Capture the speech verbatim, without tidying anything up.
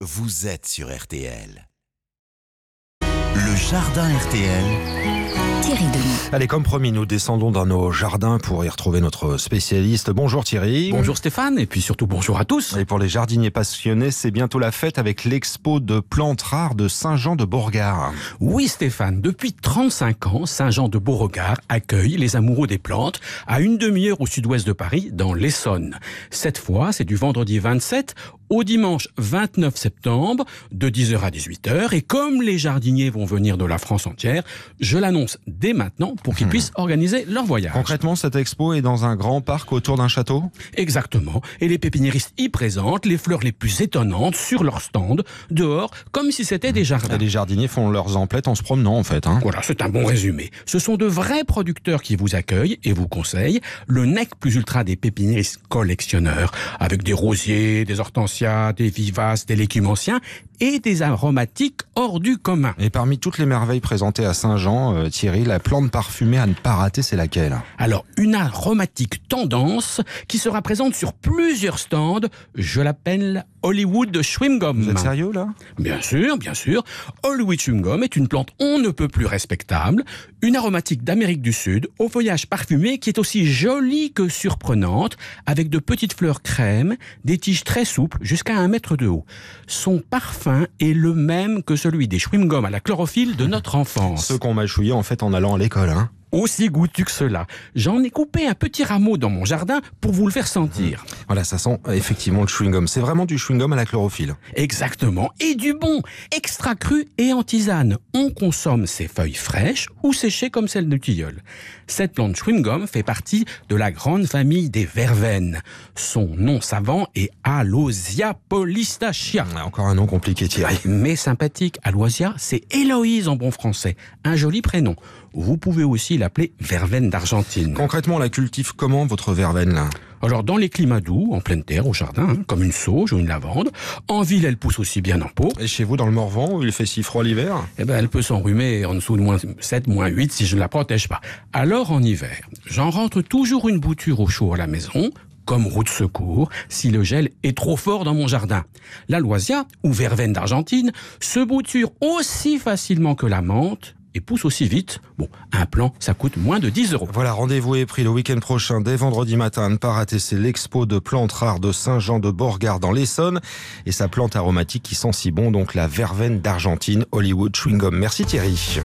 vous êtes sur R T L. Le jardin R T L. Thierry Denis. Allez, comme promis, nous descendons dans nos jardins pour y retrouver notre spécialiste. Bonjour Thierry. Bonjour Stéphane, et puis surtout bonjour à tous. Et pour les jardiniers passionnés, c'est bientôt la fête avec l'expo de plantes rares de Saint-Jean-de-Beauregard. Oui Stéphane, depuis trente-cinq ans, Saint-Jean-de-Beauregard accueille les amoureux des plantes à une demi-heure au sud-ouest de Paris, dans l'Essonne. Cette fois, c'est du vendredi vingt-sept au dimanche vingt-neuf septembre, de dix heures à dix-huit heures. Et comme les jardiniers vont venir de la France entière, je l'annonce dès maintenant pour qu'ils mmh. puissent organiser leur voyage. Concrètement, cette expo est dans un grand parc autour d'un château ? Exactement. Et les pépiniéristes y présentent les fleurs les plus étonnantes sur leur stand, dehors, comme si c'était mmh. des jardins. Et les jardiniers font leurs emplettes en se promenant, en fait. Hein. Voilà, c'est un bon résumé. Ce sont de vrais producteurs qui vous accueillent et vous conseillent le nec plus ultra des pépiniéristes collectionneurs, avec des rosiers, des hortensias, des vivaces, des légumes anciens et des aromatiques hors du commun. Et parmi toutes les merveilles présentées à Saint-Jean, euh, Thierry, la plante parfumée à ne pas rater, c'est laquelle ? Alors, une aromatique tendance qui sera présente sur plusieurs stands. Je l'appelle Hollywood Chewing Gum. Vous êtes sérieux, là ? Bien sûr, bien sûr. Hollywood Chewing Gum est une plante on ne peut plus respectable. Une aromatique d'Amérique du Sud, au feuillage parfumé, qui est aussi jolie que surprenante, avec de petites fleurs crème, des tiges très souples, jusqu'à un mètre de haut. Son parfum est le même que celui des chewing gums à la chlorophylle de notre enfance. Ceux qu'on mâchouillait en fait en allant à l'école, hein. Aussi goûtu que cela. J'en ai coupé un petit rameau dans mon jardin pour vous le faire sentir. Voilà, ça sent effectivement le chewing-gum. C'est vraiment du chewing-gum à la chlorophylle. Exactement. Et du bon. Extra cru et en tisane. On consomme ses feuilles fraîches ou séchées comme celles de tilleul. Cette plante chewing-gum fait partie de la grande famille des verveines. Son nom savant est Aloysia polystachya. Encore un nom compliqué, Thierry. Mais sympathique. Aloysia, c'est Héloïse en bon français. Un joli prénom. Vous pouvez aussi l'appeler verveine d'Argentine. Concrètement, on la cultive comment, votre verveine, là ? Alors, dans les climats doux, en pleine terre, au jardin, hein, comme une sauge ou une lavande. En ville, elle pousse aussi bien en pot. Et chez vous, dans le Morvan, où il fait si froid l'hiver ? Eh ben, elle peut s'enrhumer en dessous de moins sept, moins huit si je ne la protège pas. Alors, en hiver, j'en rentre toujours une bouture au chaud à la maison, comme roue de secours, si le gel est trop fort dans mon jardin. L'Aloysia, ou verveine d'Argentine, se bouture aussi facilement que la menthe, et pousse aussi vite. Bon, un plant, ça coûte moins de dix euros. Voilà, rendez-vous est pris le week-end prochain, dès vendredi matin, à ne pas rater, c'est l'expo de plantes rares de Saint-Jean-de-Beauregard dans l'Essonne, et sa plante aromatique qui sent si bon, donc la verveine d'Argentine, Hollywood Chewing Gum. Merci Thierry.